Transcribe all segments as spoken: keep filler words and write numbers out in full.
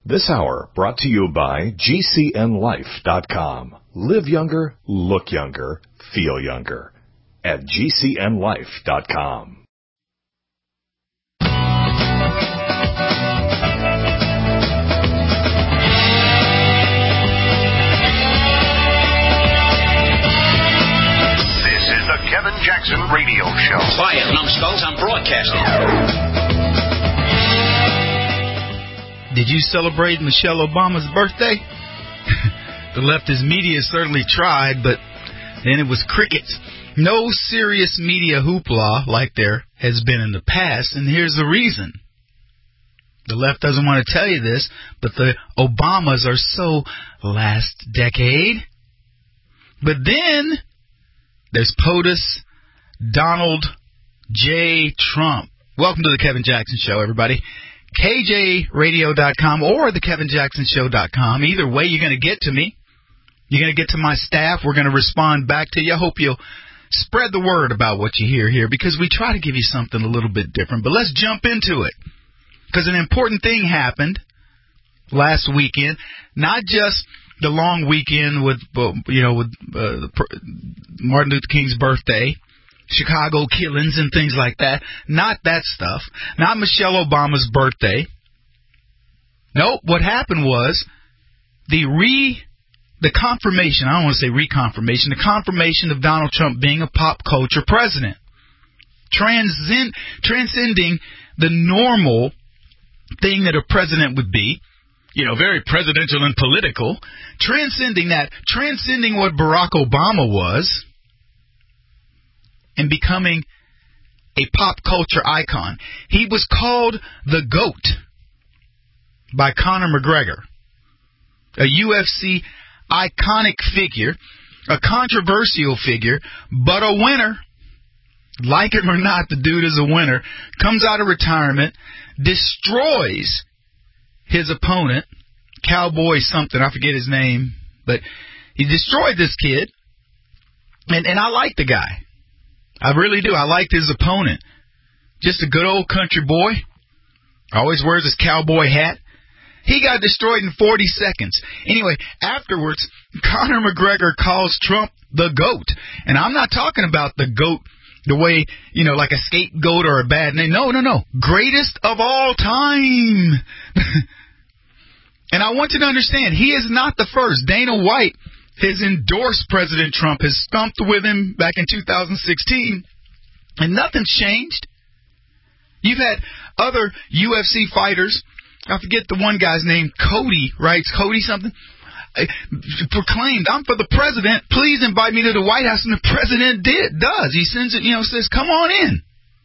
This hour brought to you by G C N life dot com. Live younger, look younger, feel younger. At G C N life dot com. This is the Kevin Jackson Radio Show. Quiet, numbskulls, I'm broadcasting. Did you celebrate Michelle Obama's birthday? The leftist media certainly tried, but then it was crickets. No serious media hoopla like there has been in the past, and here's the reason. The left doesn't want to tell you this, but the Obamas are so last decade. But then there's POTUS Donald J. Trump. Welcome to the Kevin Jackson Show, everybody. K J radio dot com or the Kevin Jackson Show dot com. Either way, you're going to get to me. You're going to get to my staff. We're going to respond back to you. I hope you'll spread the word about what you hear here, because we try to give you something a little bit different. But let's jump into it, because an important thing happened last weekend. Not just the long weekend with, you know, with uh, Martin Luther King's birthday, Chicago killings and things like that. Not that stuff. Not Michelle Obama's birthday. Nope. What happened was the re... The confirmation, I don't want to say reconfirmation, the confirmation of Donald Trump being a pop culture president. Transcend, transcending the normal thing that a president would be, you know, very presidential and political. Transcending that, transcending what Barack Obama was, and becoming a pop culture icon. He was called the GOAT by Conor McGregor, a U F C iconic figure, a controversial figure, but a winner. Like it or not, the dude is a winner. Comes out of retirement, destroys his opponent, Cowboy something, I forget his name, but he destroyed this kid, and, and I like the guy. I really do. I liked his opponent. Just a good old country boy. Always wears his cowboy hat. He got destroyed in forty seconds. Anyway, afterwards, Conor McGregor calls Trump the GOAT. And I'm not talking about the GOAT the way, you know, like a scapegoat or a bad name. No, no, no. Greatest of all time. And I want you to understand, he is not the first. Dana White has endorsed President Trump, has stumped with him back in two thousand sixteen, and nothing's changed. You've had other U F C fighters, I forget the one guy's name, Cody, right? Cody something, proclaimed, I'm for the president, please invite me to the White House, and the president did, does. He sends it, you know, says, come on in.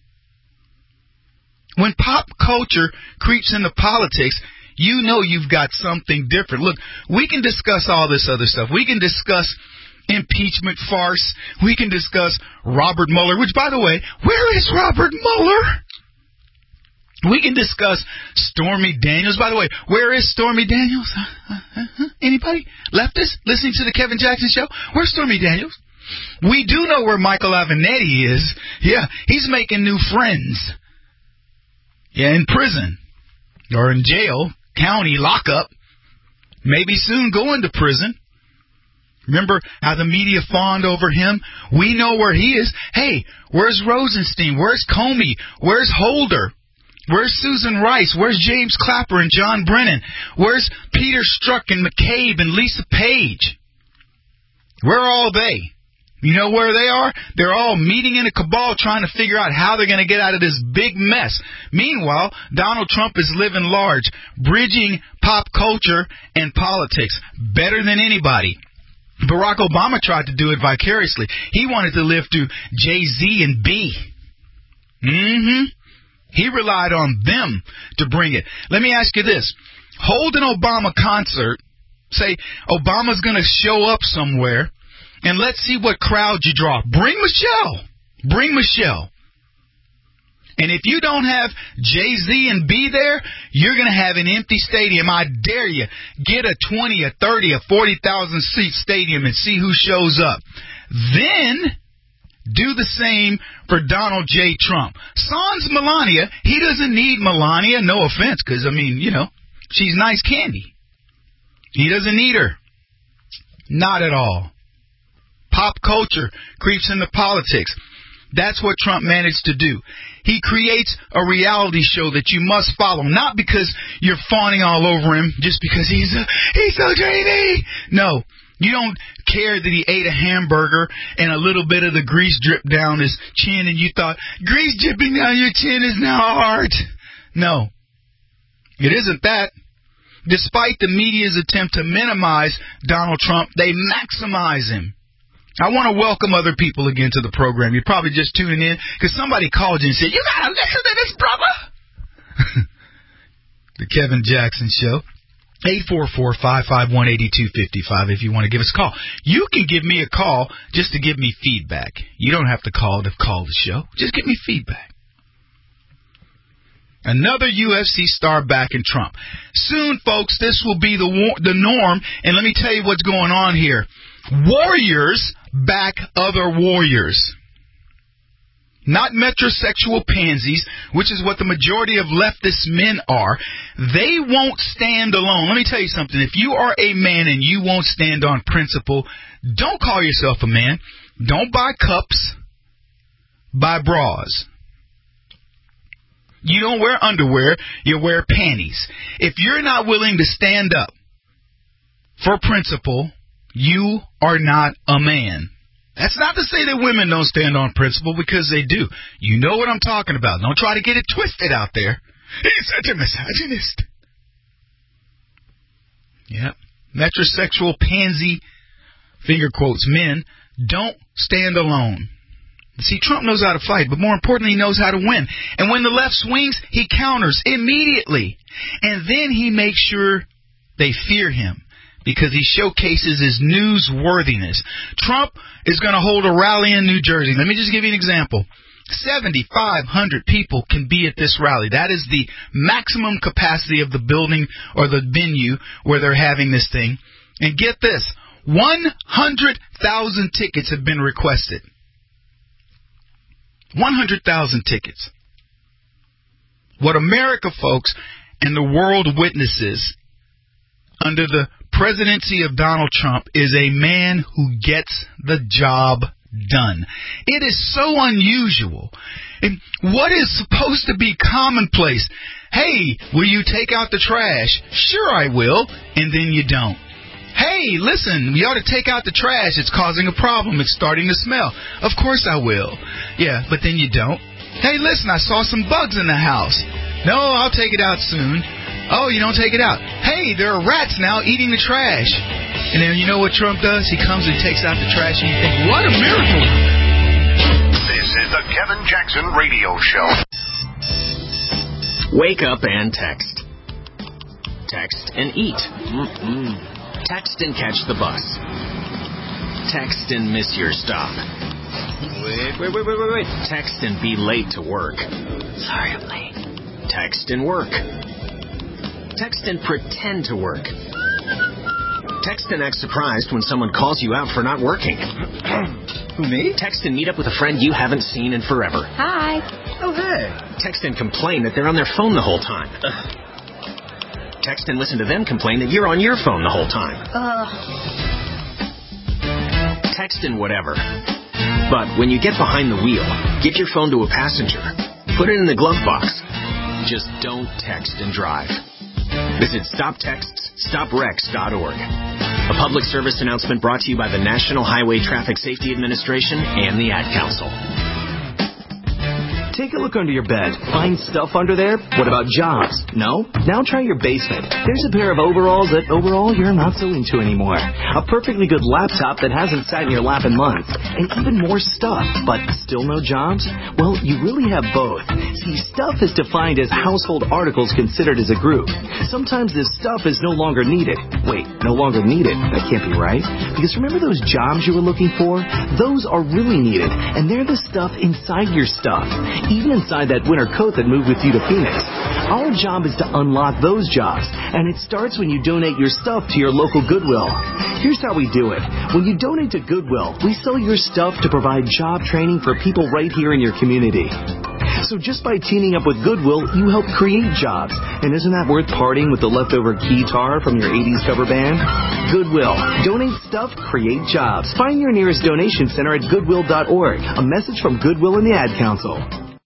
When pop culture creeps into politics, you know you've got something different. Look, we can discuss all this other stuff. We can discuss impeachment farce. We can discuss Robert Mueller, which, by the way, where is Robert Mueller? We can discuss Stormy Daniels. By the way, where is Stormy Daniels? Uh, uh, uh, anybody? Leftists listening to the Kevin Jackson Show? Where's Stormy Daniels? We do know where Michael Avenatti is. Yeah, he's making new friends. Yeah, in prison. Or in jail, county lockup. Maybe soon going to prison. Remember how the media fawned over him? We know where he is. Hey, where's Rosenstein? Where's Comey? Where's Holder? Where's Susan Rice? Where's James Clapper and John Brennan? Where's Peter Strzok and McCabe and Lisa Page? Where are all they? You know where they are? They're all meeting in a cabal trying to figure out how they're going to get out of this big mess. Meanwhile, Donald Trump is living large, bridging pop culture and politics better than anybody. Barack Obama tried to do it vicariously. He wanted to live through Jay-Z and B. Mm-hmm. He relied on them to bring it. Let me ask you this. Hold an Obama concert. Say Obama's going to show up somewhere, and let's see what crowd you draw. Bring Michelle. Bring Michelle. And if you don't have Jay-Z and B there, you're going to have an empty stadium. I dare you. Get a twenty, a thirty, a forty thousand seat stadium and see who shows up. Then do the same for Donald J. Trump. Sans Melania, he doesn't need Melania, no offense, because, I mean, you know, She's nice candy. He doesn't need her. Not at all. Pop culture creeps into politics. That's what Trump managed to do. He creates a reality show that you must follow, not because you're fawning all over him, just because he's a, he's so dreamy. No, you don't care that he ate a hamburger and a little bit of the grease dripped down his chin, and you thought, grease dripping down your chin is now art. No, it isn't that. Despite the media's attempt to minimize Donald Trump, they maximize him. I want to welcome other people again to the program. You're probably just tuning in because somebody called you and said, you got to listen to this, brother. The Kevin Jackson Show. eight four four, five five one, eight two five five if you want to give us a call. You can give me a call just to give me feedback. You don't have to call to call the show. Just give me feedback. Another U F C star backing Trump. Soon, folks, this will be the the norm. And let me tell you what's going on here. Warriors back other warriors. Not metrosexual pansies, which is what the majority of leftist men are. They won't stand alone. Let me tell you something. If you are a man and you won't stand on principle, don't call yourself a man. Don't buy cups. Buy bras. You don't wear underwear. You wear panties. If you're not willing to stand up for principle, you are not a man. That's not to say that women don't stand on principle, because they do. You know what I'm talking about. Don't try to get it twisted out there. He's such a misogynist. Yeah. Metrosexual pansy, finger quotes, men don't stand alone. See, Trump knows how to fight, but more importantly, he knows how to win. And when the left swings, he counters immediately. And then he makes sure they fear him, because he showcases his newsworthiness. Trump is going to hold a rally in New Jersey. Let me just give you an example. seventy-five hundred people can be at this rally. That is the maximum capacity of the building or the venue where they're having this thing. And get this, one hundred thousand tickets have been requested. one hundred thousand tickets. What America, folks, and the world witnesses under the presidency of Donald Trump is a man who gets the job done. It is so unusual. And what is supposed to be commonplace? Hey, will you take out the trash? Sure, I will. And then you don't. Hey, listen, we ought to take out the trash. It's causing a problem. It's starting to smell. Of course I will. Yeah, but then you don't. Hey, listen, I saw some bugs in the house. No, I'll take it out soon. Oh, you don't take it out. Hey, there are rats now eating the trash. And then you know what Trump does? He comes and takes out the trash, and you think, what a miracle. This is the Kevin Jackson Radio Show. Wake up and text. Text and eat. Mm-mm. Text and catch the bus. Text and miss your stop. Wait, wait, wait, wait, wait, wait. Text and be late to work. Sorry, I'm late. Text and work. Text and pretend to work. Text and act surprised when someone calls you out for not working. Who, me? Text and meet up with a friend you haven't seen in forever. Hi. Oh, hey. Text and complain that they're on their phone the whole time. Text and listen to them complain that you're on your phone the whole time. Uh. Text and whatever. But when you get behind the wheel, give your phone to a passenger. Put it in the glove box. Just don't text and drive. Visit stop texts stop wrecks dot org. A public service announcement brought to you by the National Highway Traffic Safety Administration and the Ad Council. Take a look under your bed. Find stuff under there? What about jobs? No? Now try your basement. There's a pair of overalls that overall you're not so into anymore. A perfectly good laptop that hasn't sat in your lap in months. And even more stuff, but still no jobs? Well, you really have both. See, stuff is defined as household articles considered as a group. Sometimes this stuff is no longer needed. Wait, no longer needed? That can't be right. Because remember those jobs you were looking for? Those are really needed, and they're the stuff inside your stuff. Even inside that winter coat that moved with you to Phoenix. Our job is to unlock those jobs, and it starts when you donate your stuff to your local Goodwill. Here's how we do it. When you donate to Goodwill, we sell your stuff to provide job training for people right here in your community. So just by teaming up with Goodwill, you help create jobs. And isn't that worth parting with the leftover guitar from your eighties cover band? Goodwill. Donate stuff, create jobs. Find your nearest donation center at goodwill dot org. A message from Goodwill and the Ad Council.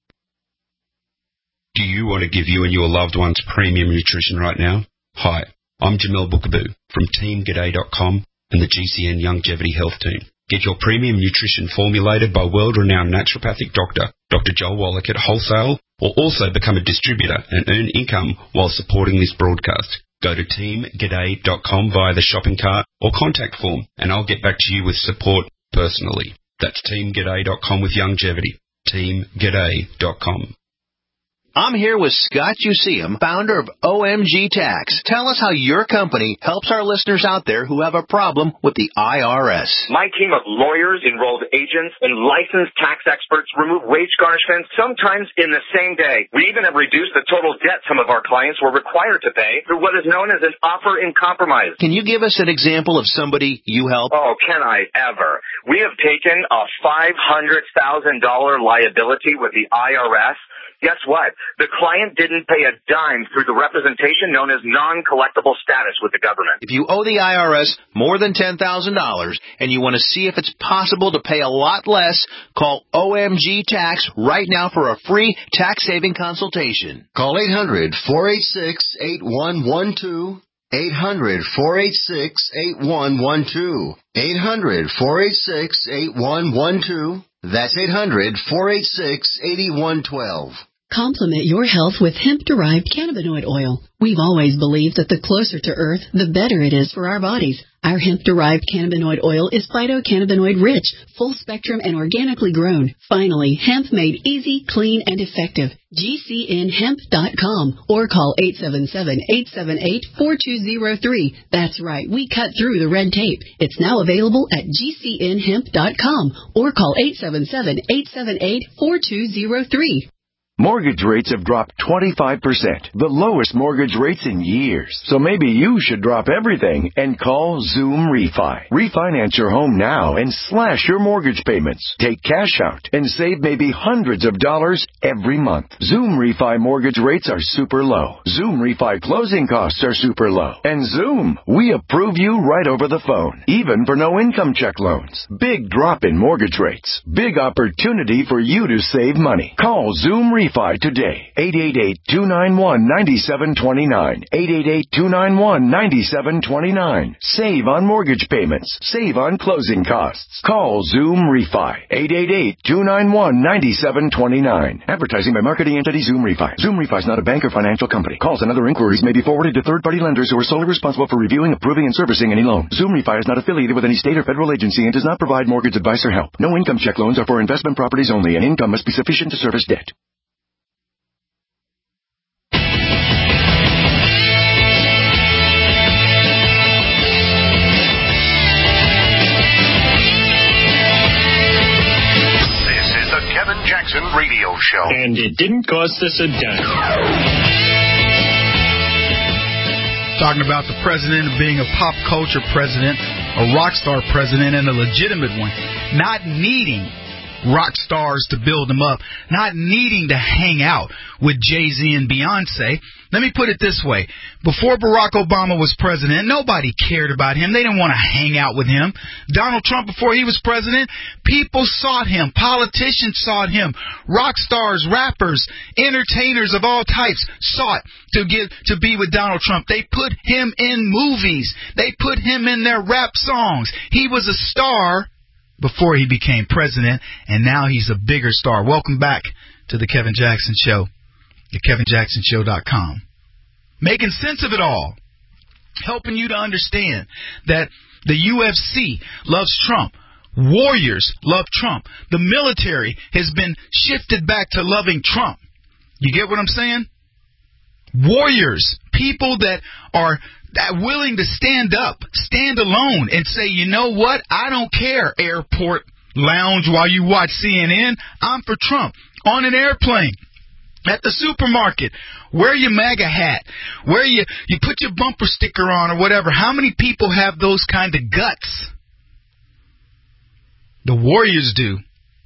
Do you want to give you and your loved ones premium nutrition right now? Hi, I'm Jamel Bookaboo from team g'day dot com and the G C N Longevity Health Team. Get your premium nutrition formulated by world-renowned naturopathic doctor, Doctor Joel Wallach at wholesale, or also become a distributor and earn income while supporting this broadcast. Go to team g'day dot com via the shopping cart or contact form, and I'll get back to you with support personally. That's team g'day dot com with longevity. team g'day dot com. I'm here with Scott Useum, founder of O M G Tax. Tell us how your company helps our listeners out there who have a problem with the I R S. My team of lawyers, enrolled agents, and licensed tax experts remove wage garnishments sometimes in the same day. We even have reduced the total debt some of our clients were required to pay through what is known as an offer in compromise. Can you give us an example of somebody you help? Oh, can I ever? We have taken a five hundred thousand dollars liability with the I R S. Guess what? The client didn't pay a dime through the representation known as non-collectible status with the government. If you owe the I R S more than ten thousand dollars and you want to see if it's possible to pay a lot less, call O M G Tax right now for a free tax-saving consultation. Call eight hundred, four eight six, eight one one two. eight hundred, four eight six, eight one one two. eight hundred, four eight six, eight one one two. That's eight hundred, four eight six, eight one one two. Complement your health with hemp-derived cannabinoid oil. We've always believed that the closer to Earth, the better it is for our bodies. Our hemp-derived cannabinoid oil is phytocannabinoid-rich, full-spectrum, and organically grown. Finally, hemp made easy, clean, and effective. G C N hemp dot com or call eight seven seven, eight seven eight, four two zero three. That's right, we cut through the red tape. It's now available at G C N hemp dot com or call eight seven seven, eight seven eight, four two zero three. Mortgage rates have dropped twenty-five percent, the lowest mortgage rates in years. So maybe you should drop everything and call Zoom Refi. Refinance your home now and slash your mortgage payments. Take cash out and save maybe hundreds of dollars every month. Zoom Refi mortgage rates are super low. Zoom Refi closing costs are super low. And Zoom, we approve you right over the phone, even for no income check loans. Big drop in mortgage rates. Big opportunity for you to save money. Call Zoom Refi today. eight eight eight, two nine one, nine seven two nine. eight eight eight, two nine one, nine seven two nine. Save on mortgage payments. Save on closing costs. Call Zoom Refi. eight eight eight, two nine one, nine seven two nine. Advertising by marketing entity Zoom Refi. Zoom Refi is not a bank or financial company. Calls and other inquiries may be forwarded to third-party lenders who are solely responsible for reviewing, approving, and servicing any loan. Zoom Refi is not affiliated with any state or federal agency and does not provide mortgage advice or help. No income check loans are for investment properties only, and income must be sufficient to service debt. Kevin Jackson Radio Show. And it didn't cost us a dime. Talking about the president being a pop culture president, a rock star president, and a legitimate one. Not needing rock stars to build him up. Not needing to hang out with Jay-Z and Beyonce. Let me put it this way. Before Barack Obama was president, nobody cared about him. They didn't want to hang out with him. Donald Trump, before he was president, people sought him. Politicians sought him. Rock stars, rappers, entertainers of all types sought to get to be with Donald Trump. They put him in movies. They put him in their rap songs. He was a star before he became president, and now he's a bigger star. Welcome back to the Kevin Jackson Show at Kevin Jackson Show dot com. Making sense of it all. Helping you to understand that the U F C loves Trump. Warriors love Trump. The military has been shifted back to loving Trump. You get what I'm saying? Warriors, people that are that willing to stand up, stand alone, and say, you know what? I don't care, airport lounge while you watch C N N. I'm for Trump. On an airplane, at the supermarket, wear your MAGA hat, wear your, you put your bumper sticker on or whatever. How many people have those kind of guts? The Warriors do.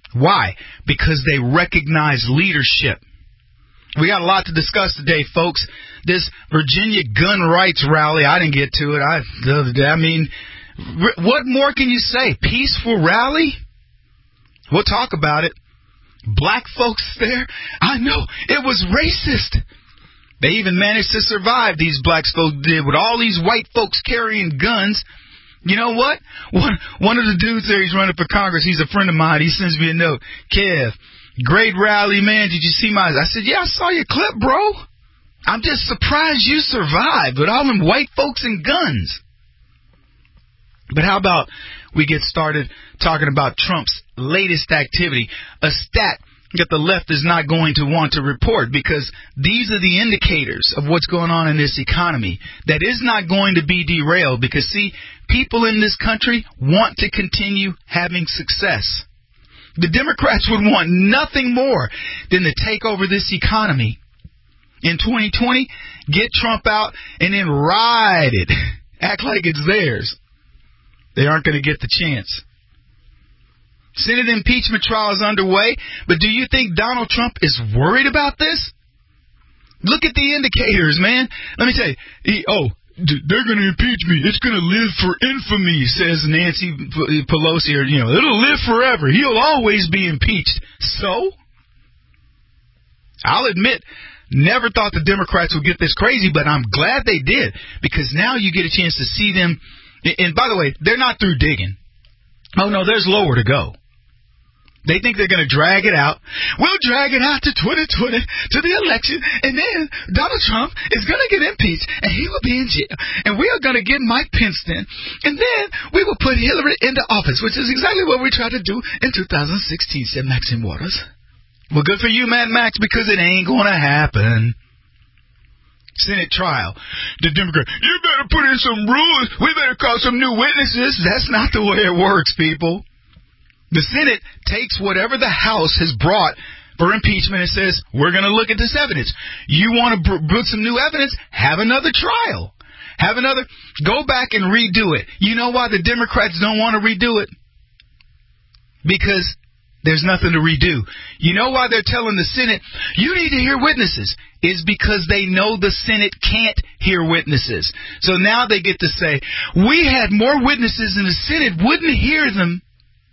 Why? Because they recognize leadership. We got a lot to discuss today, folks. This Virginia gun rights rally, I didn't get to it. I, the other day, I mean, what more can you say? Peaceful rally? We'll talk about it. Black folks there? I know. It was racist. They even managed to survive, these black folks did, with all these white folks carrying guns. You know what? One, one of the dudes there, he's running for Congress. He's a friend of mine. He sends me a note. Kev, great rally, man. Did you see my... I said, yeah, I saw your clip, bro. I'm just surprised you survived with all them white folks and guns. But how about we get started talking about Trump's latest activity, a stat that the left is not going to want to report, because these are the indicators of what's going on in this economy that is not going to be derailed, because, see, people in this country want to continue having success. The Democrats would want nothing more than to take over this economy. In twenty twenty, get Trump out and then ride it. Act like it's theirs. They aren't going to get the chance. Senate impeachment trial is underway, but do you think Donald Trump is worried about this? Look at the indicators, man. Let me tell you. He, oh, they're going to impeach me. It's going to live for infamy, says Nancy Pelosi. Or, you know, it'll live forever. He'll always be impeached. So? I'll admit, never thought the Democrats would get this crazy, but I'm glad they did, because now you get a chance to see them. And by the way, they're not through digging. Oh, no, there's lower to go. They think they're going to drag it out. We'll drag it out to twenty twenty, to the election, and then Donald Trump is going to get impeached, and he will be in jail. And we are going to get Mike Pence in, and then we will put Hillary into office, which is exactly what we tried to do in two thousand sixteen, said Maxine Waters. Well, good for you, Mad Max, because it ain't going to happen. Senate trial. The Democrat, you better put in some rules. We better call some new witnesses. That's not the way it works, people. The Senate takes whatever the House has brought for impeachment and says, we're going to look at this evidence. You want to bring some new evidence? Have another trial. Have another, go back and redo it. You know why the Democrats don't want to redo it? Because there's nothing to redo. You know why they're telling the Senate, you need to hear witnesses? Is because they know the Senate can't hear witnesses. So now they get to say, we had more witnesses and the Senate wouldn't hear them.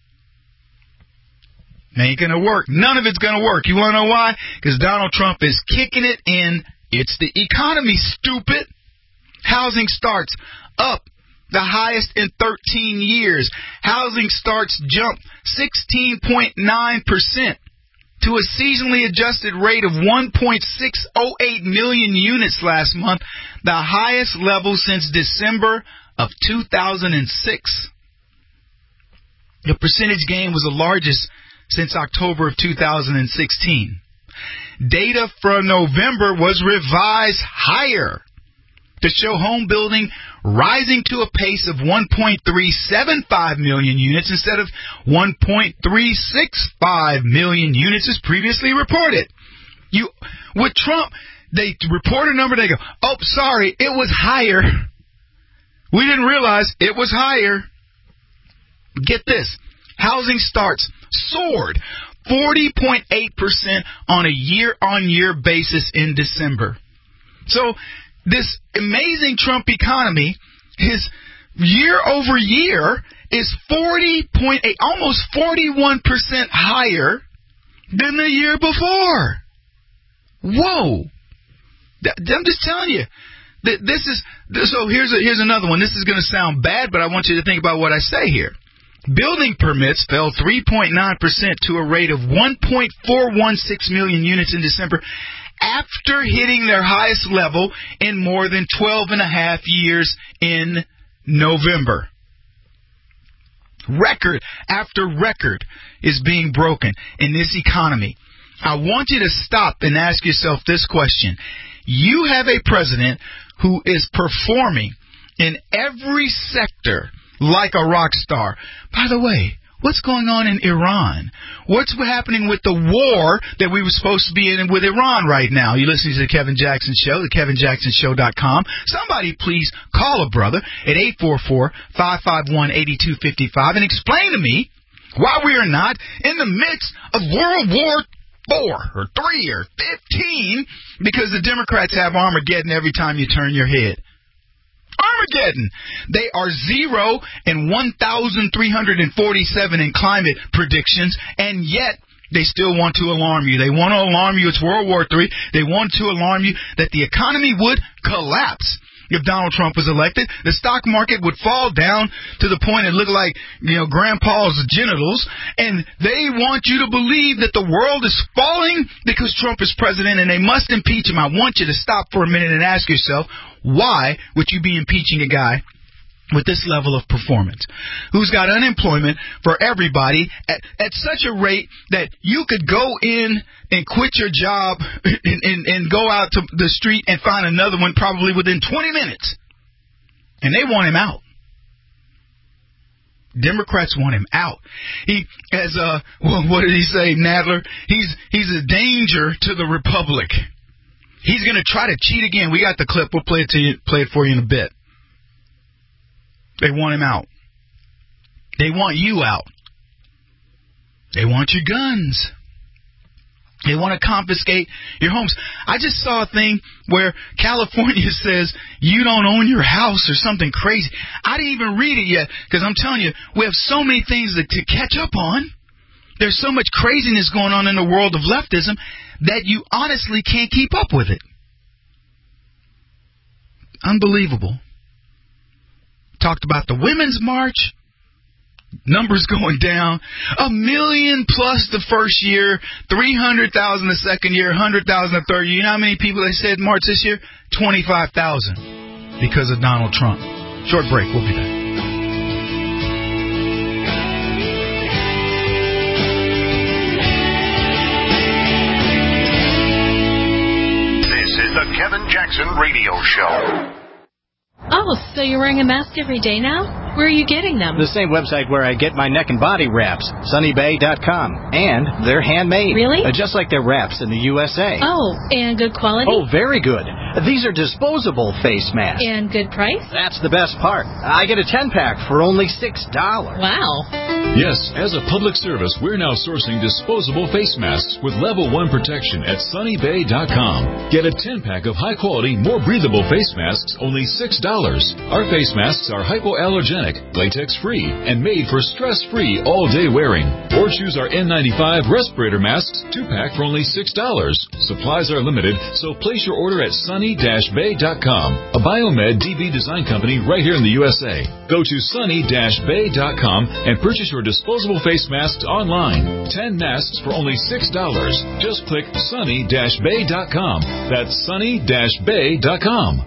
Ain't going to work. None of it's going to work. You want to know why? Because Donald Trump is kicking it in. It's the economy, stupid. Housing starts up the highest in thirteen years. Housing starts jumped sixteen point nine percent to a seasonally adjusted rate of one point six oh eight million units last month, the highest level since December of two thousand six. The percentage gain was the largest since October of two thousand sixteen. Data from November was revised higher to show home building rising to a pace of one point three seven five million units instead of one point three six five million units as previously reported. You, with Trump, they report a number, they go, oh, sorry, it was higher. We didn't realize it was higher. Get this. Housing starts soared forty point eight percent on a year-on-year basis in December. So this amazing Trump economy, his year-over-year is forty point eight, almost forty-one percent higher than the year before. Whoa. I'm just telling you. This is, so here's a, here's another one. This is going to sound bad, but I want you to think about what I say here. Building permits fell three point nine percent to a rate of one point four one six million units in December after hitting their highest level in more than twelve and a half years in November. Record after record is being broken in this economy. I want you to stop and ask yourself this question. You have a president who is performing in every sector like a rock star. By the way, what's going on in Iran? What's happening with the war that we were supposed to be in with Iran right now? You're listening to the Kevin Jackson Show, the kevin jackson show dot com. Somebody please call a brother at eight four four, five five one, eight two five five and explain to me While we are not in the midst of World War Four or three or fifteen, because the Democrats have Armageddon every time you turn your head. Armageddon. They are zero and one thousand three hundred forty-seven in climate predictions, and yet they still want to alarm you. They want to alarm you. It's World War Three. They want to alarm you that the economy would collapse. If Donald Trump was elected, the stock market would fall down to the point it looked like, you know, grandpa's genitals, and they want you to believe that the world is falling because Trump is president and they must impeach him. I want you to stop for a minute and ask yourself, why would you be impeaching a guy with this level of performance, who's got unemployment for everybody at, at such a rate that you could go in and quit your job and, and, and go out to the street and find another one probably within twenty minutes. And they want him out. Democrats want him out. He, as uh, well, what did he say, Nadler? He's he's a danger to the republic. He's going to try to cheat again. We got the clip. We'll play it to you, play it for you in a bit. They want him out. They want you out. They want your guns. They want to confiscate your homes. I just saw a thing where California says you don't own your house or something crazy. I didn't even read it yet because I'm telling you, we have so many things to, to catch up on. There's so much craziness going on in the world of leftism that you honestly can't keep up with it. Unbelievable. Talked about the Women's March. Numbers going down. A million plus the first year. three hundred thousand the second year. one hundred thousand the third year. You know how many people they said March this year? twenty-five thousand. Because of Donald Trump. Short break. We'll be back. This is the Kevin Jackson Radio Show. Oh, so you're wearing a mask every day now? Where are you getting them? The same website where I get my neck and body wraps, sunny bay dot com. And they're handmade. Really? Uh, just like their wraps in the U S A. Oh, and good quality? Oh, very good. These are disposable face masks. And good price? That's the best part. I get a ten-pack for only six dollars. Wow. Yes, as a public service, we're now sourcing disposable face masks with level one protection at sunny bay dot com. Get a ten-pack of high-quality, more breathable face masks, only six dollars. Our face masks are hypoallergenic, latex-free, and made for stress-free all-day wearing. Or choose our N ninety-five respirator masks, two-pack for only six dollars. Supplies are limited, so place your order at sunny bay dot com, a Biomed D B design company right here in the U S A. Go to sunny bay dot com and purchase your disposable face masks online. ten masks for only six dollars. Just click sunny bay dot com. That's sunny bay dot com.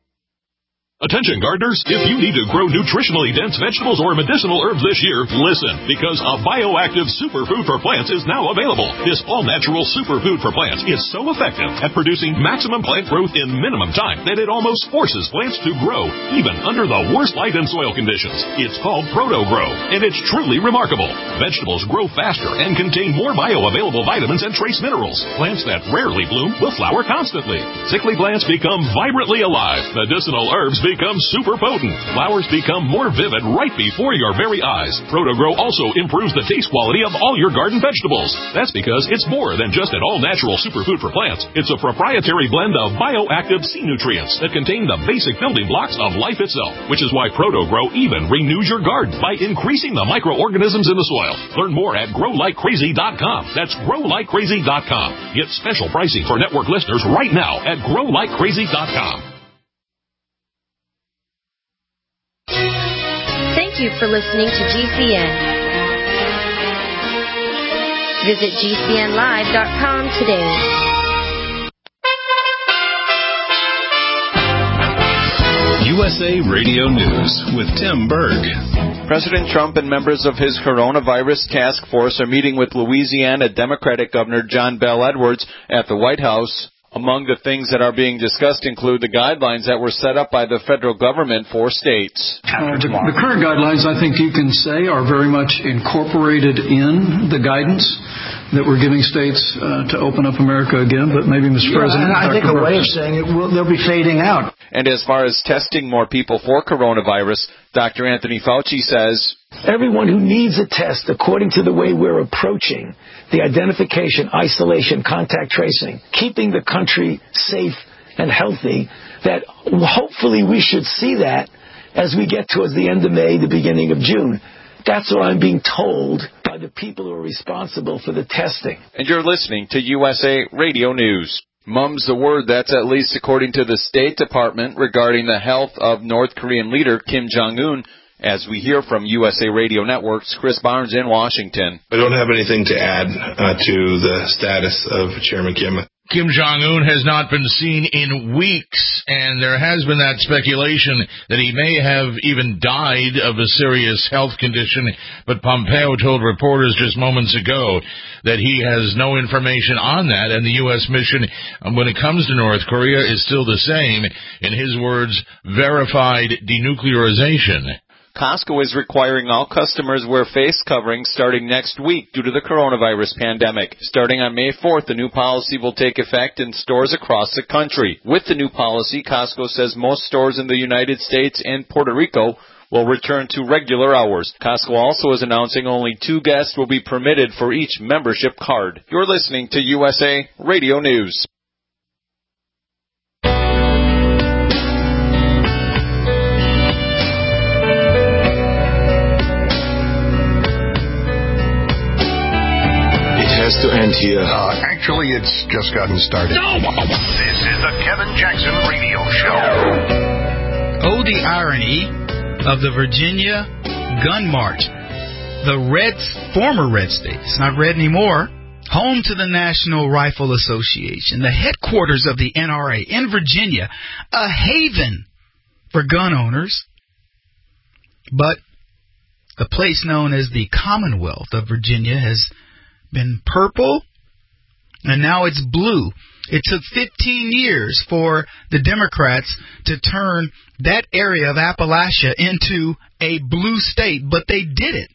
Attention gardeners, if you need to grow nutritionally dense vegetables or medicinal herbs this year, listen, because a bioactive superfood for plants is now available. This all-natural superfood for plants is so effective at producing maximum plant growth in minimum time that it almost forces plants to grow, even under the worst light and soil conditions. It's called Proto-Grow, and it's truly remarkable. Vegetables grow faster and contain more bioavailable vitamins and trace minerals. Plants that rarely bloom will flower constantly. Sickly plants become vibrantly alive. Medicinal herbs become super potent. Flowers become more vivid right before your very eyes. Proto-Grow also improves the taste quality of all your garden vegetables. That's because it's more than just an all-natural superfood for plants. It's a proprietary blend of bioactive sea nutrients that contain the basic building blocks of life itself, which is why Proto-Grow even renews your garden by increasing the microorganisms in the soil. Learn more at grow like crazy dot com. That's grow like crazy dot com. Get special pricing for network listeners right now at grow like crazy dot com. Thank you for listening to G C N. Visit G C N live dot com today. U S A Radio News with Tim Berg. President Trump and members of his coronavirus task force are meeting with Louisiana Democratic Governor John Bel Edwards at the White House. Among the things that are being discussed include the guidelines that were set up by the federal government for states. Uh, the, the current guidelines, I think you can say, are very much incorporated in the guidance that we're giving states uh, to open up America again. But maybe, Mister Yeah, President, I think Doctor a way Burke. of saying it, will, they'll be fading out. And as far as testing more people for coronavirus, Doctor Anthony Fauci says, Everyone who needs a test, according to the way we're approaching the identification, isolation, contact tracing, keeping the country safe and healthy, that hopefully we should see that as we get towards the end of May, the beginning of June. That's what I'm being told by the people who are responsible for the testing. And you're listening to U S A Radio News. Mum's the word, that's at least according to the State Department regarding the health of North Korean leader Kim Jong-un, as we hear from U S A Radio Network's Chris Barnes in Washington. I don't have anything to add uh, to the status of Chairman Kim. Kim Jong-un has not been seen in weeks, and there has been that speculation that he may have even died of a serious health condition, but Pompeo told reporters just moments ago that he has no information on that, and the U S mission, when it comes to North Korea, is still the same. In his words, verified denuclearization. Costco is requiring all customers wear face coverings starting next week due to the coronavirus pandemic. Starting on May fourth, the new policy will take effect in stores across the country. With the new policy, Costco says most stores in the United States and Puerto Rico will return to regular hours. Costco also is announcing only two guests will be permitted for each membership card. You're listening to U S A Radio News. To end here. Uh, actually, it's just gotten started. No! This is the Kevin Jackson Radio Show. Oh, the irony of the Virginia Gun March. The red, former red state, it's not red anymore, home to the National Rifle Association, the headquarters of the N R A in Virginia, a haven for gun owners. But the place known as the Commonwealth of Virginia has been purple, and now it's blue. It took fifteen years for the Democrats to turn that area of Appalachia into a blue state, but they did it.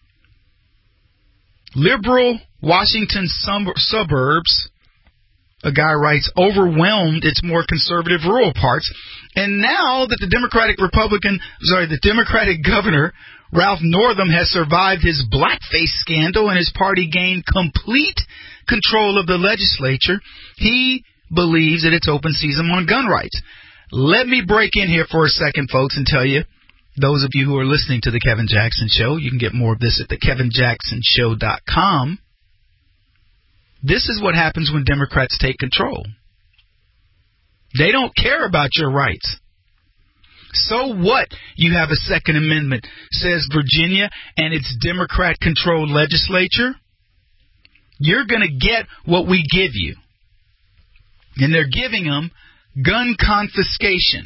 Liberal Washington sub- suburbs, a guy writes, overwhelmed its more conservative rural parts. And now that the Democratic Republican, sorry, the Democratic governor, Ralph Northam, has survived his blackface scandal and his party gained complete control of the legislature, he believes that it's open season on gun rights. Let me break in here for a second, folks, and tell you, those of you who are listening to The Kevin Jackson Show, you can get more of this at the kevin jackson show dot com. This is what happens when Democrats take control. They don't care about your rights. So what? You have a Second Amendment, says Virginia, and its Democrat-controlled legislature. You're going to get what we give you. And they're giving them gun confiscation.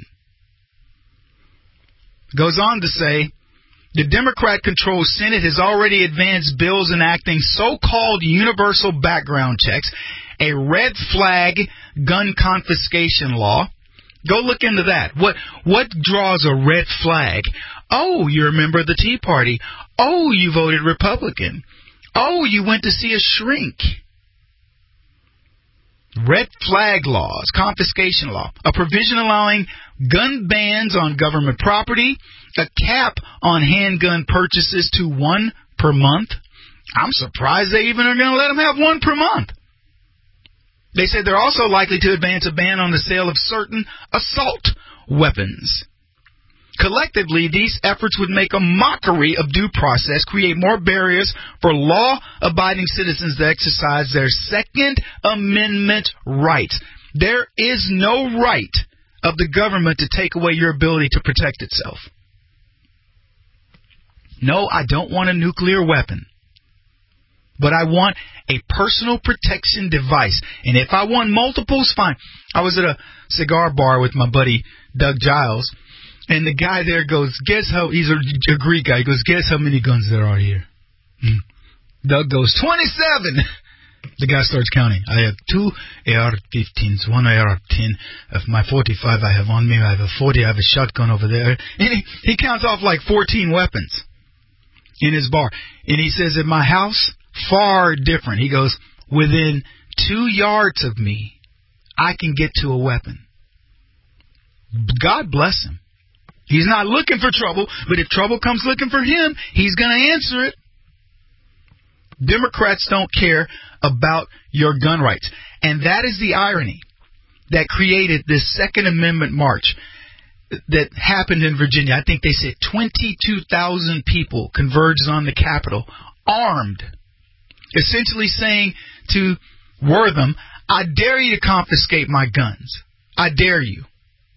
Goes on to say, the Democrat-controlled Senate has already advanced bills enacting so-called universal background checks, a red flag gun confiscation law. Go look into that. What what draws a red flag? Oh, you're a member of the Tea Party. Oh, you voted Republican. Oh, you went to see a shrink. Red flag laws, confiscation law, a provision allowing gun bans on government property, a cap on handgun purchases to one per month. I'm surprised they even are going to let them have one per month. They said they're also likely to advance a ban on the sale of certain assault weapons. Collectively, these efforts would make a mockery of due process, create more barriers for law-abiding citizens to exercise their Second Amendment rights. There is no right of the government to take away your ability to protect itself. No, I don't want a nuclear weapon. But I want a personal protection device. And if I want multiples, fine. I was at a cigar bar with my buddy Doug Giles, and the guy there goes, guess how, he's a, a Greek guy, he goes, guess how many guns there are here? Hmm. Doug goes, twenty-seven. The guy starts counting. I have two A R fifteens, one A R ten. Of my forty-five I have on me, I have a forty, I have a shotgun over there. And he, he counts off like fourteen weapons in his bar. And he says, at my house, far different. He goes, within two yards of me, I can get to a weapon. God bless him. He's not looking for trouble, but if trouble comes looking for him, he's going to answer it. Democrats don't care about your gun rights. And that is the irony that created this Second Amendment march that happened in Virginia. I think they said twenty-two thousand people converged on the Capitol, armed, essentially saying to Wortham, I dare you to confiscate my guns. I dare you.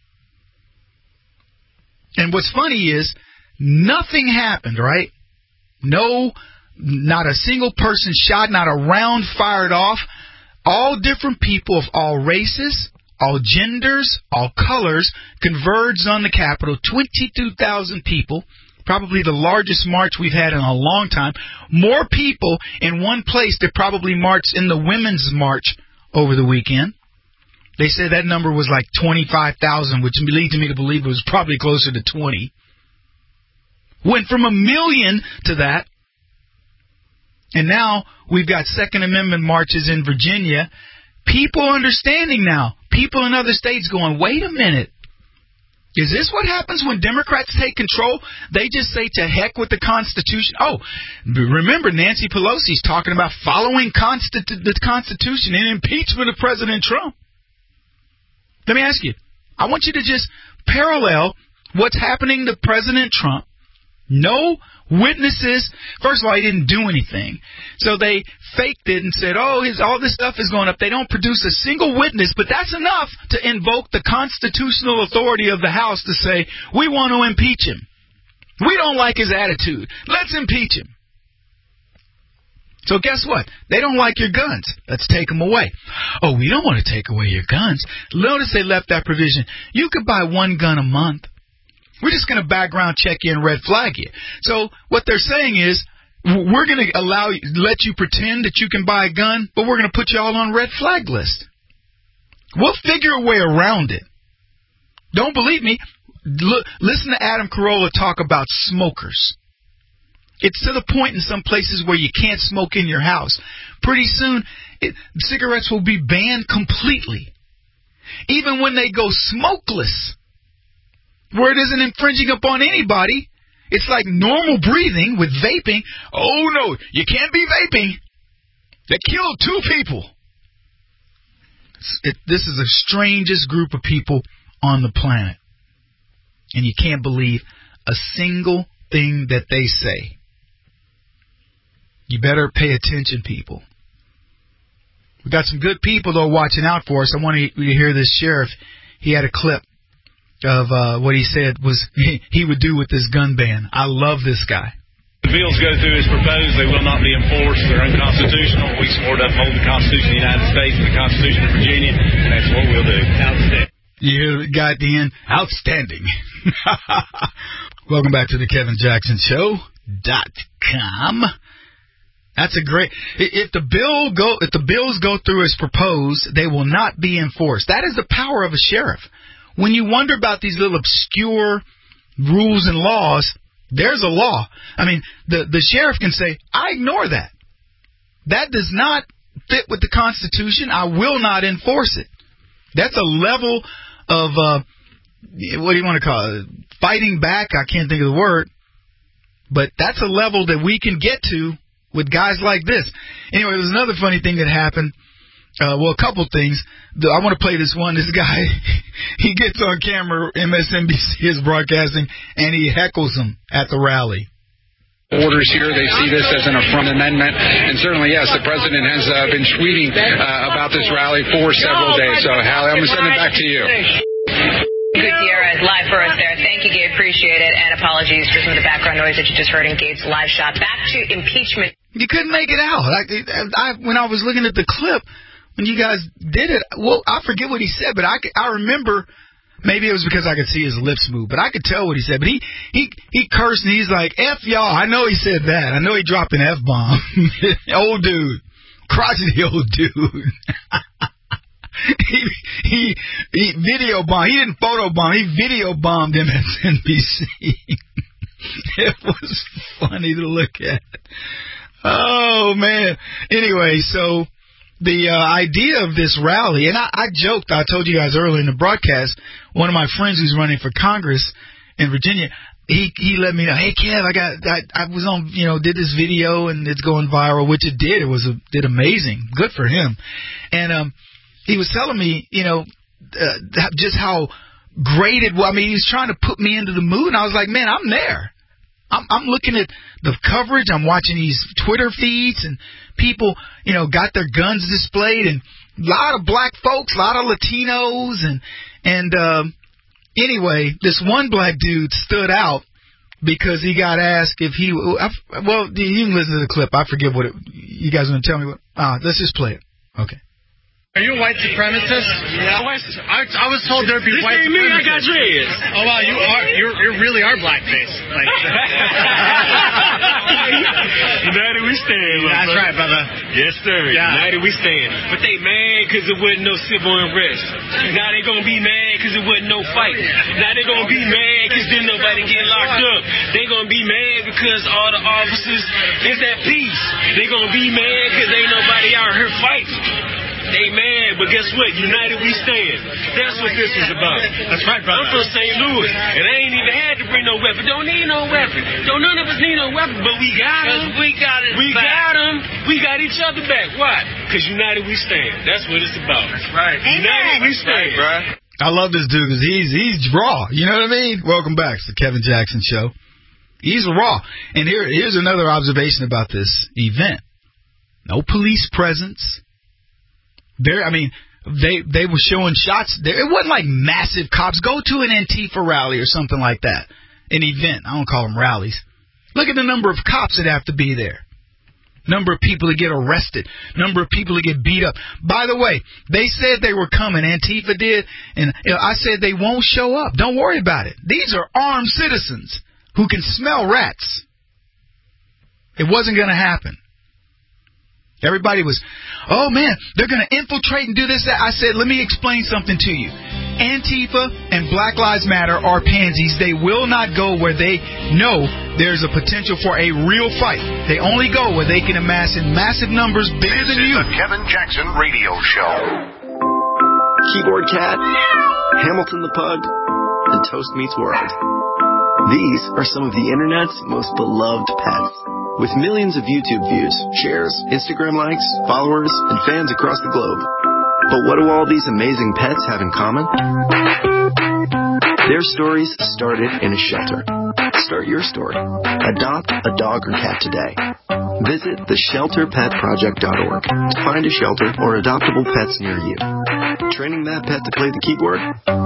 And what's funny is nothing happened, right? No, not a single person shot, not a round fired off. All different people of all races, all genders, all colors converged on the Capitol. twenty-two thousand people, probably the largest march we've had in a long time. More people in one place that probably marched in the Women's March over the weekend. They said that number was like twenty-five thousand, which leads me to believe it was probably closer to twenty. Went from a million to that. And now we've got Second Amendment marches in Virginia. People understanding now. People in other states going, wait a minute. Is this what happens when Democrats take control? They just say to heck with the Constitution. Oh, remember Nancy Pelosi's talking about following Constitu- the Constitution and impeachment of President Trump. Let me ask you, I want you to just parallel what's happening to President Trump. No witnesses. First of all, he didn't do anything. So they faked it and said, oh, his, all this stuff is going up. They don't produce a single witness, but that's enough to invoke the constitutional authority of the House to say, we want to impeach him. We don't like his attitude. Let's impeach him. So guess what? They don't like your guns. Let's take them away. Oh, we don't want to take away your guns. Notice they left that provision. You could buy one gun a month. We're just going to background check you and red flag you. So what they're saying is, we're going to allow you, let you pretend that you can buy a gun, but we're going to put you all on red flag list. We'll figure a way around it. Don't believe me? Look, listen to Adam Carolla talk about smokers. It's to the point in some places where you can't smoke in your house. Pretty soon, it, cigarettes will be banned completely. Even when they go smokeless, where it isn't infringing upon anybody. It's like normal breathing with vaping. Oh, no, you can't be vaping. They killed two people. It, this is the strangest group of people on the planet. And you can't believe a single thing that they say. You better pay attention, people. We got some good people, though, watching out for us. I want you to hear this sheriff. He had a clip of uh, what he said was he would do with this gun ban. I love this guy. The bills go through as proposed. They will not be enforced. They're unconstitutional. We support uphold the Constitution of the United States and the Constitution of Virginia, and that's what we'll do. Outstanding. You hear the guy at the end? Outstanding. Welcome back to the Kevin Jackson Show dot com. That's a great. If the bill go, if the bills go through as proposed, they will not be enforced. That is the power of a sheriff. When you wonder about these little obscure rules and laws, there's a law. I mean, the the sheriff can say, I ignore that. That does not fit with the Constitution. I will not enforce it. That's a level of uh, what do you want to call it? Fighting back. I can't think of the word, but that's a level that we can get to with guys like this. Anyway, there's another funny thing that happened. Uh, well, a couple things. I want to play this one. This guy, he gets on camera, M S N B C is broadcasting, and he heckles him at the rally. Orders here, they see this as an affront amendment, and certainly, yes, the president has uh, been tweeting uh, about this rally for several days. So, Hallie, I'm going to send it back to you. Gutierrez, live for us there. Thank you, Gabe. Appreciate it. And apologies for some of the background noise that you just heard in Gabe's live shot. Back to impeachment. You couldn't make it out. I, I, when I was looking at the clip, when you guys did it, well, I forget what he said, but I, I remember, maybe it was because I could see his lips move, but I could tell what he said. But he, he, he cursed and he's like, F y'all. I know he said that. I know he dropped an F-bomb. Old dude. Crotchety old dude. he, he, he video bombed. He didn't photo bomb. He video bombed M S N B C. It was funny to look at. Oh, man. Anyway, so the uh, idea of this rally, and I, I joked, I told you guys earlier in the broadcast, one of my friends who's running for Congress in Virginia, he he let me know, hey Kev, I got I, I was on, you know, did this video and it's going viral, which it did. It was a, did amazing, good for him. And um, he was telling me, you know, uh, just how great it was. I mean, he was trying to put me into the mood, and I was like, man, I'm there. I'm, I'm looking at the coverage. I'm watching these Twitter feeds, and people, you know, got their guns displayed, and a lot of black folks, a lot of Latinos, and and um, anyway, this one black dude stood out because he got asked if he. Well, you can listen to the clip. I forget what it. You guys want to tell me what? Ah, let's just play it. Okay. Are you a white supremacist? Yeah. I, I was told there'd be this white ain't supremacists. me, I got dreads. Oh wow, you are you you really are blackface. Like, United we stand. That's brother. right, brother. Yes, sir. Yeah. United we stand. But they mad because it wasn't no civil unrest. Now they gonna be mad because it wasn't no fight. Now they gonna be mad because didn't nobody get locked up. They gonna be mad because all the officers is at peace. They gonna be mad because ain't nobody out here fighting. They mad, but guess what? United we stand. That's what this is about. That's right, brother. I'm from Saint Louis, and I ain't even had to bring no weapon. Don't need no weapon. Don't none of us need no weapon, but we got them. We got it. We back. got them. We got each other back. Why? Because United we stand. That's what it's about. That's right. United we stand. Right, I love this dude because he's he's raw. You know what I mean? Welcome back to the Kevin Jackson Show. He's raw. And here here's another observation about this event. No police presence. There, I mean, they they were showing shots there. It wasn't like massive cops. Go to an Antifa rally or something like that. An event. I don't call them rallies. Look at the number of cops that have to be there. Number of people that get arrested. Number of people that get beat up. By the way, they said they were coming. Antifa did. And you know, I said they won't show up. Don't worry about it. These are armed citizens who can smell rats. It wasn't going to happen. Everybody was, oh man, they're going to infiltrate and do this, that. I said, let me explain something to you. Antifa and Black Lives Matter are pansies. They will not go where they know there's a potential for a real fight. They only go where they can amass in massive numbers bigger this than you. This is the Kevin Jackson Radio Show. Keyboard Cat, Hamilton the Pug, and Toast Meets World. These are some of the internet's most beloved pets. With millions of YouTube views, shares, Instagram likes, followers, and fans across the globe. But what do all these amazing pets have in common? Their stories started in a shelter. Start your story. Adopt a dog or cat today. Visit the shelter pet project dot org to find a shelter or adoptable pets near you. Training that pet to play the keyboard?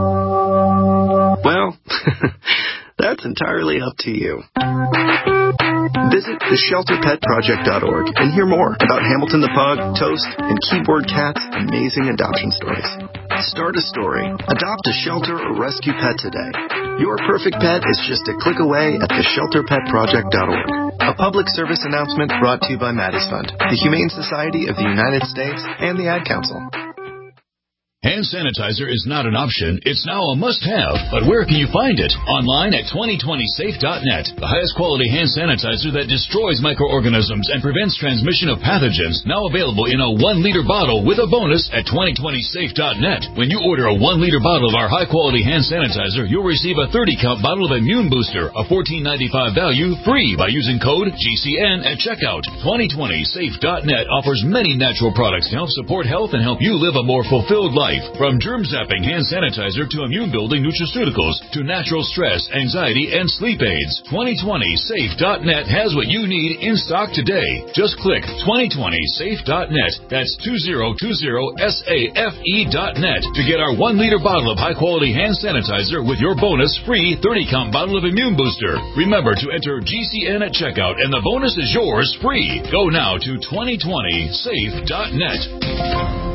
Well, that's entirely up to you. Visit the shelter pet project dot org and hear more about Hamilton the Pug, Toast, and Keyboard Cat's amazing adoption stories. Start a story. Adopt a shelter or rescue pet today. Your perfect pet is just a click away at the shelter pet project dot org. A public service announcement brought to you by Maddie's Fund, the Humane Society of the United States, and the Ad Council. Hand sanitizer is not an option, it's now a must-have. But where can you find it? Online at twenty twenty safe dot net. The highest quality hand sanitizer that destroys microorganisms and prevents transmission of pathogens. Now available in a one liter bottle with a bonus at twenty twenty safe dot net. When you order a one liter bottle of our high-quality hand sanitizer, you'll receive a thirty count bottle of Immune Booster, a fourteen ninety-five value, free by using code G C N at checkout. twenty twenty safe dot net offers many natural products to help support health and help you live a more fulfilled life. From germ-zapping hand sanitizer to immune-building nutraceuticals to natural stress, anxiety, and sleep aids. twenty twenty safe dot net has what you need in stock today. Just click twenty twenty safe dot net. That's two zero two zero safe dot net to get our one liter bottle of high-quality hand sanitizer with your bonus free thirty count bottle of Immune Booster. Remember to enter G C N at checkout and the bonus is yours free. Go now to twenty twenty safe dot net.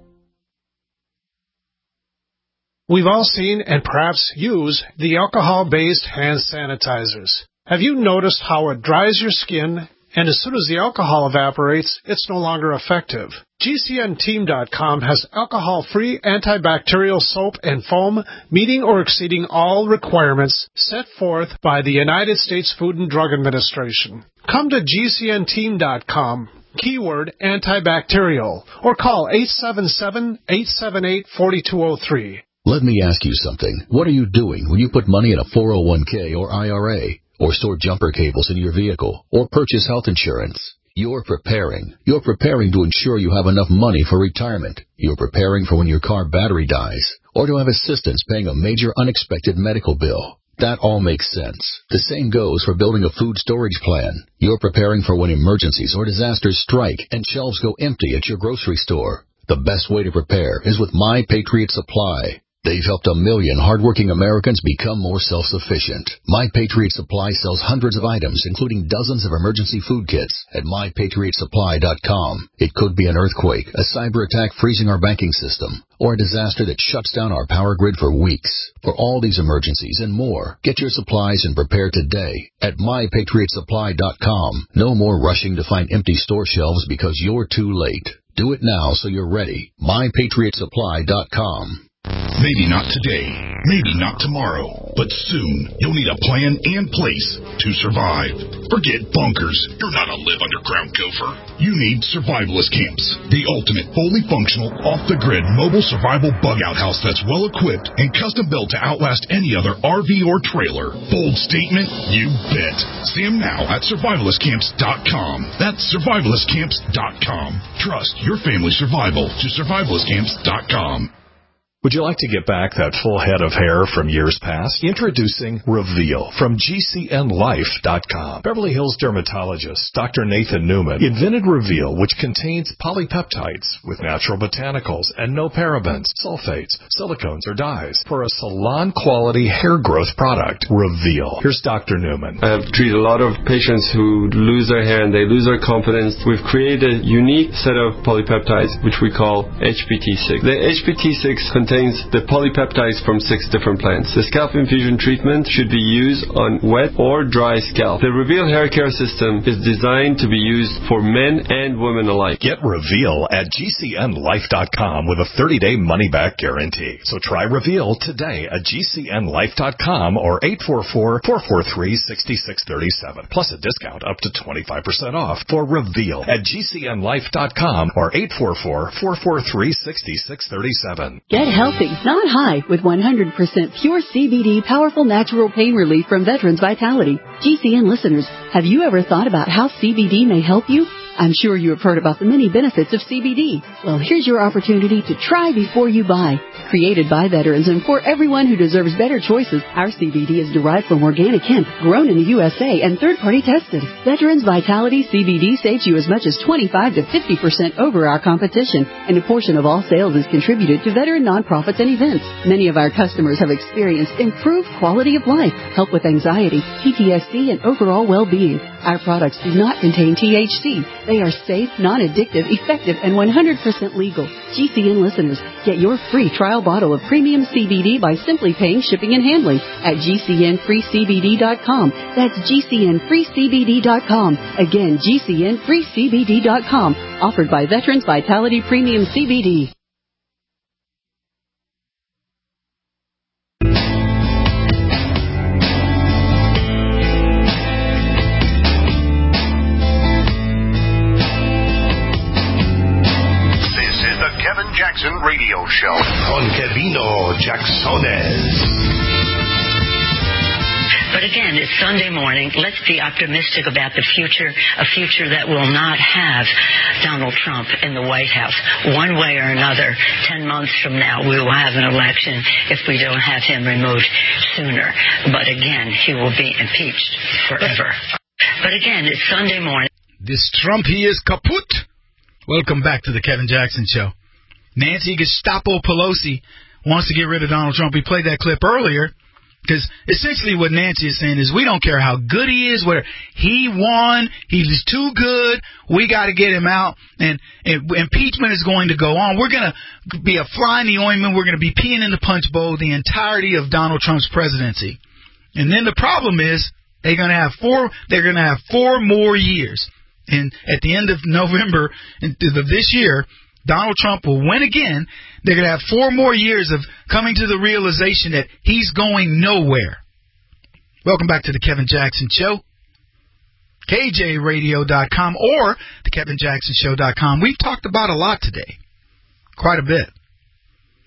We've all seen and perhaps use the alcohol-based hand sanitizers. Have you noticed how it dries your skin, and as soon as the alcohol evaporates, it's no longer effective? G C N team dot com has alcohol-free antibacterial soap and foam meeting or exceeding all requirements set forth by the United States Food and Drug Administration. Come to G C N team dot com. Keyword antibacterial, or call eight seven seven, eight seven eight, four two zero three. Let me ask you something. What are you doing when you put money in a four oh one k or I R A, or store jumper cables in your vehicle, or purchase health insurance? You're preparing. You're preparing to ensure you have enough money for retirement. You're preparing for when your car battery dies, or to have assistance paying a major unexpected medical bill. That all makes sense. The same goes for building a food storage plan. You're preparing for when emergencies or disasters strike and shelves go empty at your grocery store. The best way to prepare is with My Patriot Supply. They've helped a million hardworking Americans become more self-sufficient. My Patriot Supply sells hundreds of items, including dozens of emergency food kits, at my patriot supply dot com. It could be an earthquake, a cyber attack freezing our banking system, or a disaster that shuts down our power grid for weeks. For all these emergencies and more, get your supplies and prepare today at my patriot supply dot com. No more rushing to find empty store shelves because you're too late. Do it now so you're ready. my patriot supply dot com. Maybe not today, maybe not tomorrow, but soon you'll need a plan and place to survive. Forget bunkers. You're not a live underground gopher. You need survivalist camps, the ultimate fully functional, off-the-grid mobile survival bug-out house that's well-equipped and custom-built to outlast any other R V or trailer. Bold statement? You bet. See them now at survivalist camps dot com. That's survivalist camps dot com. Trust your family's survival to survivalist camps dot com. Would you like to get back that full head of hair from years past? Introducing Reveal from G C N life dot com. Beverly Hills dermatologist Doctor Nathan Newman invented Reveal, which contains polypeptides with natural botanicals and no parabens, sulfates, silicones, or dyes for a salon-quality hair growth product. Reveal. Here's Doctor Newman. I have treated a lot of patients who lose their hair and they lose their confidence. We've created a unique set of polypeptides, which we call H P T six. The H P T six contains the polypeptides from six different plants. The scalp infusion treatment should be used on wet or dry scalp. The Reveal hair care system is designed to be used for men and women alike. Get Reveal at G C N life dot com with a thirty-day money-back guarantee. So try Reveal today at G C N life dot com or eight four four, four four three, six six three seven. Plus a discount up to twenty-five percent off for Reveal at G C N life dot com or eight four four, four four three, six six three seven. Get healthy, not high, with one hundred percent pure C B D powerful natural pain relief from Veterans Vitality. G C N listeners, have you ever thought about how C B D may help you? I'm sure you have heard about the many benefits of C B D. Well, here's your opportunity to try before you buy. Created by veterans and for everyone who deserves better choices, our C B D is derived from organic hemp, grown in the U S A, and third-party tested. Veterans Vitality C B D saves you as much as twenty-five to fifty percent over our competition, and a portion of all sales is contributed to veteran nonprofits and events. Many of our customers have experienced improved quality of life, help with anxiety, P T S D, and overall well-being. Our products do not contain T H C. They are safe, non-addictive, effective, and one hundred percent legal. G C N listeners, get your free trial bottle of premium C B D by simply paying shipping and handling at G C N free C B D dot com. That's G C N free C B D dot com. Again, G C N free C B D dot com. Offered by Veterans Vitality Premium C B D. Jackson Radio Show on Kevino Jacksones. But again, it's Sunday morning. Let's be optimistic about the future, a future that will not have Donald Trump in the White House. One way or another, ten months from now, we will have an election if we don't have him removed sooner. But again, he will be impeached forever. But again, it's Sunday morning. This Trump, he is kaput. Welcome back to the Kevin Jackson Show. Nancy Gestapo Pelosi wants to get rid of Donald Trump. We played that clip earlier because essentially what Nancy is saying is we don't care how good he is, whether he won, he's too good, we got to get him out, and, and impeachment is going to go on. We're going to be a fly in the ointment. We're going to be peeing in the punch bowl the entirety of Donald Trump's presidency. And then the problem is they're going to have four. They're going to have four more years, and at the end of November of this year, Donald Trump will win again. They're going to have four more years of coming to the realization that he's going nowhere. Welcome back to the Kevin Jackson Show. K J radio dot com or the Kevin Jackson Show dot com. We've talked about a lot today. Quite a bit.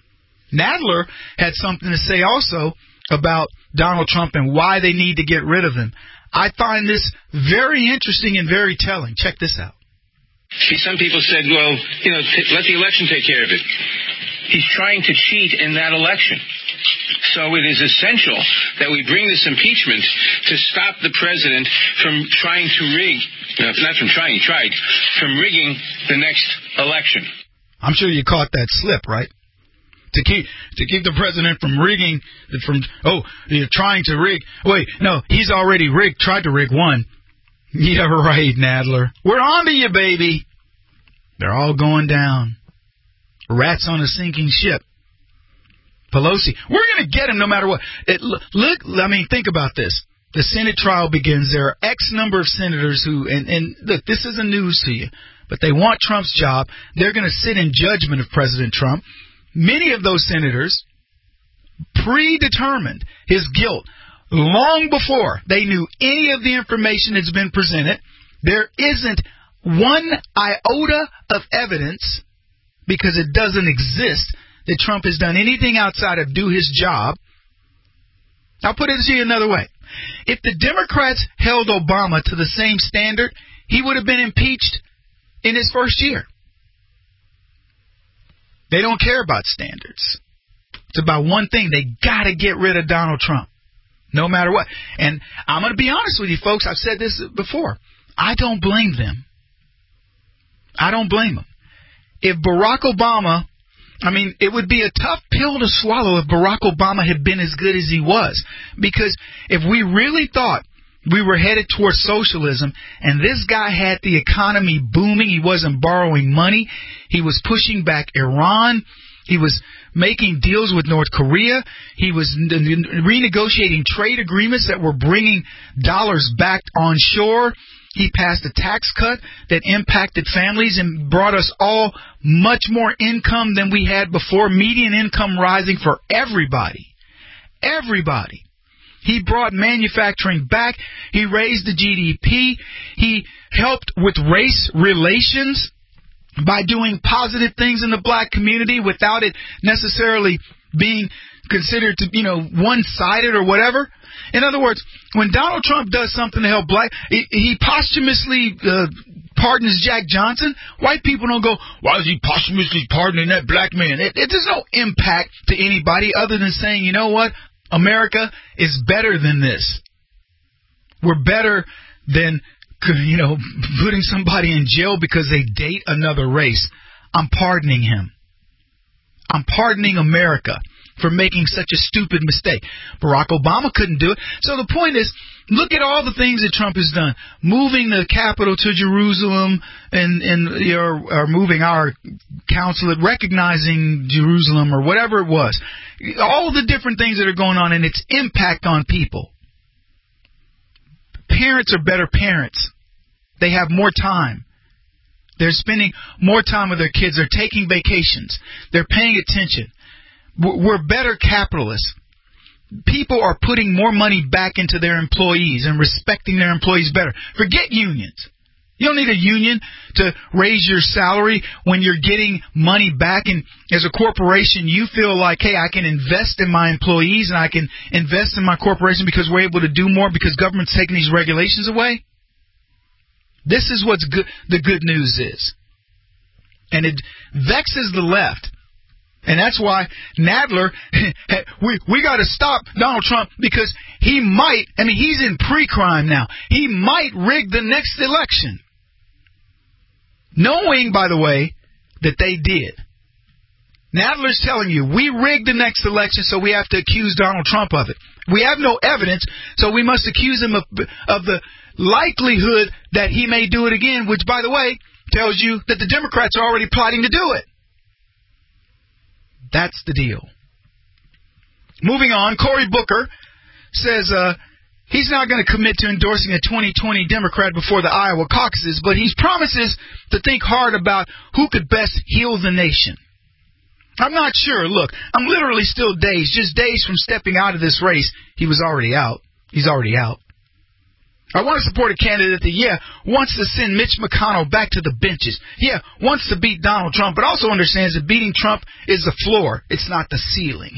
Nadler had something to say also about Donald Trump and why they need to get rid of him. I find this very interesting and very telling. Check this out. See, some people said, well, you know, t- let the election take care of it. He's trying to cheat in that election. So it is essential that we bring this impeachment to stop the president from trying to rig, uh, not from trying, he tried, from rigging the next election. I'm sure you caught that slip, right? To keep to keep the president from rigging, from, oh, you're trying to rig. Wait, no, he's already rigged, tried to rig one. Yeah, right, Nadler. We're on to you, baby. They're all going down. Rats on a sinking ship. Pelosi, we're going to get him no matter what. It, look, I mean, think about this. The Senate trial begins. There are X number of senators who, and, and look, this isn't news to you, but they want Trump's job. They're going to sit in judgment of President Trump. Many of those senators predetermined his guilt long before they knew any of the information that's been presented. There isn't one iota of evidence, because it doesn't exist, that Trump has done anything outside of do his job. I'll put it to you another way. If the Democrats held Obama to the same standard, he would have been impeached in his first year. They don't care about standards. It's about one thing. They got to get rid of Donald Trump, no matter what. And I'm going to be honest with you, folks. I've said this before. I don't blame them. I don't blame them. If Barack Obama, I mean, it would be a tough pill to swallow if Barack Obama had been as good as he was. Because if we really thought we were headed towards socialism and this guy had the economy booming, he wasn't borrowing money, he was pushing back Iran, he was making deals with North Korea, he was renegotiating trade agreements that were bringing dollars back onshore. He passed a tax cut that impacted families and brought us all much more income than we had before, median income rising for everybody. Everybody. He brought manufacturing back. He raised the G D P. He helped with race relations by doing positive things in the black community without it necessarily being considered to, you know, one-sided or whatever. In other words, when Donald Trump does something to help black, he, he posthumously uh, pardons Jack Johnson. White people don't go, why is he posthumously pardoning that black man? It, it, there's no impact to anybody other than saying, you know what, America is better than this. We're better than, you know, putting somebody in jail because they date another race. I'm pardoning him. I'm pardoning America for making such a stupid mistake. Barack Obama couldn't do it. So the point is, look at all the things that Trump has done. Moving the capital to Jerusalem and, and you know, or moving our consulate, recognizing Jerusalem or whatever it was. All the different things that are going on and its impact on people. Parents are better parents. They have more time. They're spending more time with their kids. They're taking vacations. They're paying attention. We're better capitalists. People are putting more money back into their employees and respecting their employees better. Forget unions. You don't need a union to raise your salary when you're getting money back. And as a corporation, you feel like, hey, I can invest in my employees and I can invest in my corporation because we're able to do more because government's taking these regulations away. This is what's good. The good news is. And it vexes the left. And that's why Nadler, we we got to stop Donald Trump because he might, I mean, he's in pre-crime now. He might rig the next election. Knowing, by the way, that they did. Nadler's telling you, we rigged the next election, so we have to accuse Donald Trump of it. We have no evidence, so we must accuse him of, of the likelihood that he may do it again, which, by the way, tells you that the Democrats are already plotting to do it. That's the deal. Moving on, Cory Booker says uh, he's not going to commit to endorsing a twenty twenty Democrat before the Iowa caucuses, but he promises to think hard about who could best heal the nation. I'm not sure. Look, I'm literally still dazed. Just days from stepping out of this race, he was already out. He's already out. I want to support a candidate that, yeah, wants to send Mitch McConnell back to the benches. Yeah, wants to beat Donald Trump, but also understands that beating Trump is the floor. It's not the ceiling.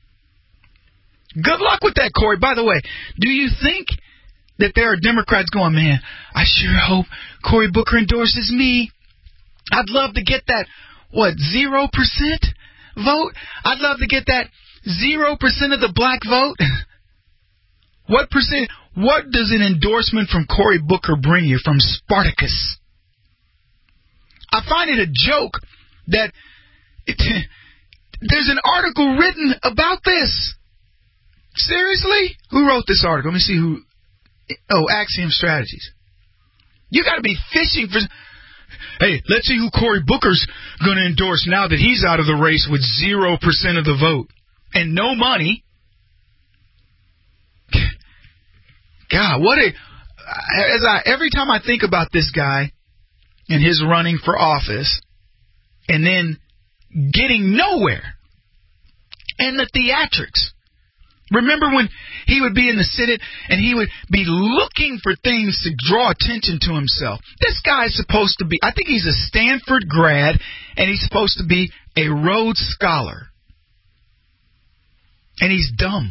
Good luck with that, Corey. By the way, do you think that there are Democrats going, man, I sure hope Cory Booker endorses me. I'd love to get that, what, zero percent vote? I'd love to get that zero percent of the black vote. What percent? What does an endorsement from Cory Booker bring you from Spartacus? I find it a joke that it, there's an article written about this. Seriously? Who wrote this article? Let me see who. Oh, Axiom Strategies. You got to be fishing for. Hey, let's see who Cory Booker's going to endorse now that he's out of the race with zero percent of the vote and no money. God, what a. As I every time I think about this guy and his running for office and then getting nowhere and the theatrics. Remember when he would be in the Senate and he would be looking for things to draw attention to himself? This guy is supposed to be, I think he's a Stanford grad, and he's supposed to be a Rhodes Scholar. And he's dumb.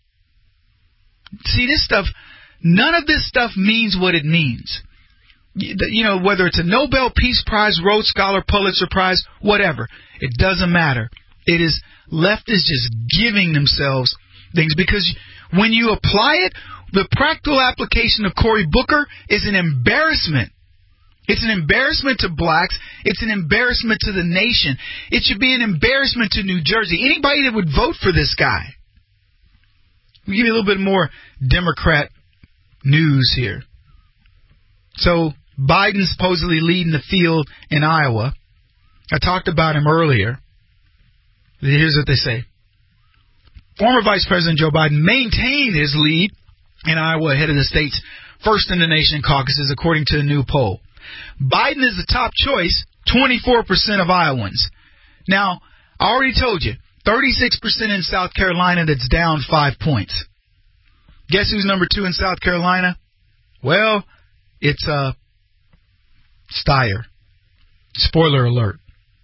See, this stuff, none of this stuff means what it means. You know, whether it's a Nobel Peace Prize, Rhodes Scholar, Pulitzer Prize, whatever. It doesn't matter. It is, leftists just giving themselves things, because when you apply it, the practical application of Cory Booker is an embarrassment. It's an embarrassment to blacks. It's an embarrassment to the nation. It should be an embarrassment to New Jersey. Anybody that would vote for this guy. We'll give you a little bit more Democrat news here. So Biden supposedly leading the field in Iowa. I talked about him earlier. Here's what they say. Former Vice President Joe Biden maintained his lead in Iowa ahead of the state's first-in-the-nation caucuses, according to a new poll. Biden is the top choice, twenty-four percent of Iowans. Now, I already told you, thirty-six percent in South Carolina, that's down five points. Guess who's number two in South Carolina? Well, it's uh, Steyer. Spoiler alert.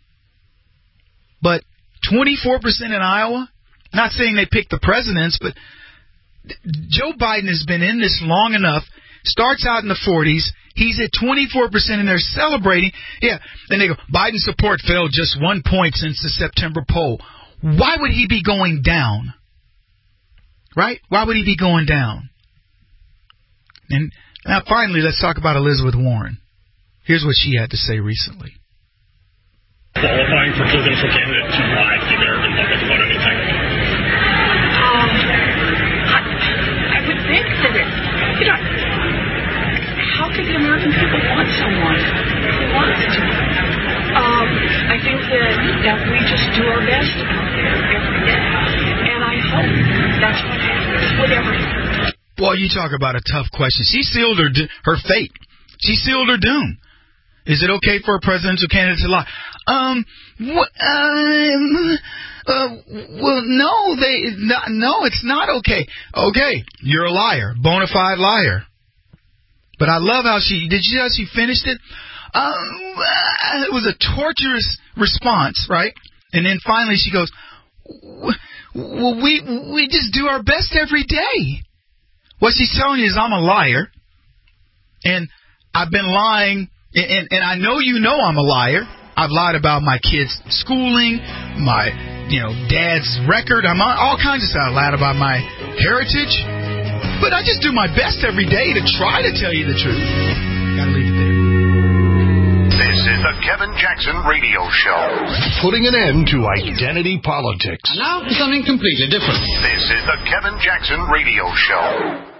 But twenty-four percent in Iowa? Not saying they picked the presidents, but Joe Biden has been in this long enough. Starts out in the forties. He's at twenty-four percent, and they're celebrating. Yeah, then they go, Biden's support fell just one point since the September poll. Why would he be going down? Right? Why would he be going down? And now, finally, let's talk about Elizabeth Warren. Here's what she had to say recently. Qualifying for presidential candidate to lie to the American public about anything? Um, I, I would think that it, you know, how could the American people want someone who lies to them? Um, I think that, that we just do our best out there every day. And I hope that's what happens, whatever happens. Well, you talk about a tough question. She sealed her, her fate. She sealed her doom. Is it okay for a presidential candidate to lie? Um, wh- um, uh, well, no, they, no, no, it's not okay. Okay, you're a liar, bona fide liar. But I love how she, did you see how she finished it? Um, uh, it was a torturous response, right? And then finally she goes, well, we, we just do our best every day. What she's telling you is I'm a liar, and I've been lying. And, and I know you know I'm a liar. I've lied about my kids' schooling, my, you know, dad's record. I'm all kinds of stuff. I lied about my heritage. But I just do my best every day to try to tell you the truth. Gotta leave it there. This is the Kevin Jackson Radio Show. Putting an end to identity politics. And now for something completely different. This is the Kevin Jackson Radio Show.